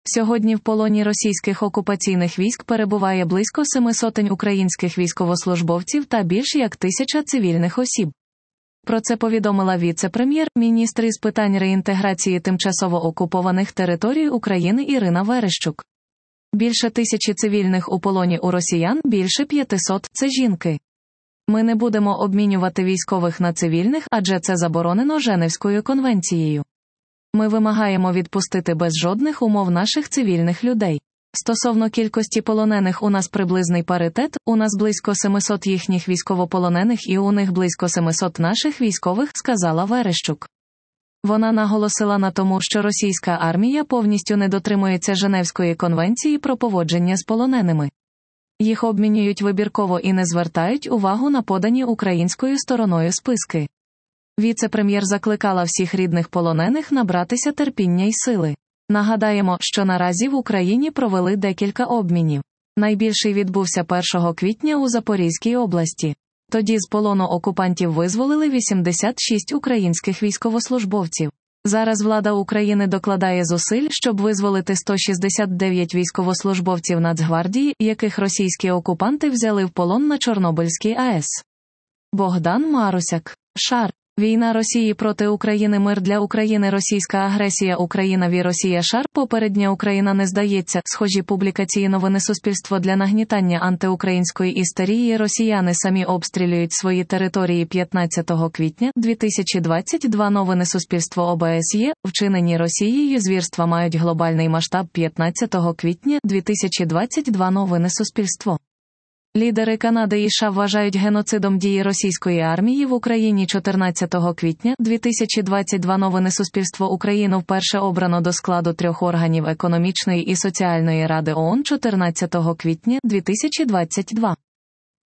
Сьогодні в полоні російських окупаційних військ перебуває близько 700 українських військовослужбовців та більш як 1000 цивільних осіб. Про це повідомила віце-прем'єр-міністр із питань реінтеграції тимчасово окупованих територій України Ірина Верещук. Більше 1000 цивільних у полоні у росіян, більше 500 – це жінки. Ми не будемо обмінювати військових на цивільних, адже це заборонено Женевською конвенцією. Ми вимагаємо відпустити без жодних умов наших цивільних людей. Стосовно кількості полонених у нас приблизний паритет, у нас близько 700 їхніх військовополонених і у них близько 700 наших військових, сказала Верещук. Вона наголосила на тому, що російська армія повністю не дотримується Женевської конвенції про поводження з полоненими. Їх обмінюють вибірково і не звертають увагу на подані українською стороною списки. Віце-прем'єр закликала всіх рідних полонених набратися терпіння й сили. Нагадаємо, що наразі в Україні провели декілька обмінів. Найбільший відбувся 1 квітня у Запорізькій області. Тоді з полону окупантів визволили 86 українських військовослужбовців. Зараз влада України докладає зусиль, щоб визволити 169 військовослужбовців Нацгвардії, яких російські окупанти взяли в полон на Чорнобильській АЕС. Богдан Марусяк. Шар. Війна Росії проти України. Мир для України. Російська агресія. Україна ві Росія. Шар. Попередня Україна не здається. Схожі публікації. Новини. Суспільство. Для нагнітання антиукраїнської істерії росіяни самі обстрілюють свої території. 15 квітня 2022. Новини. Суспільство. ОБСЄ. Вчинені Росією звірства мають глобальний масштаб. 15 квітня 2022. Новини. Суспільство. Лідери Канади і США вважають геноцидом дії російської армії в Україні. 14 квітня 2022. Новини. Суспільство. Україну вперше обрано до складу 3 органів економічної і соціальної ради ООН. 14 квітня 2022.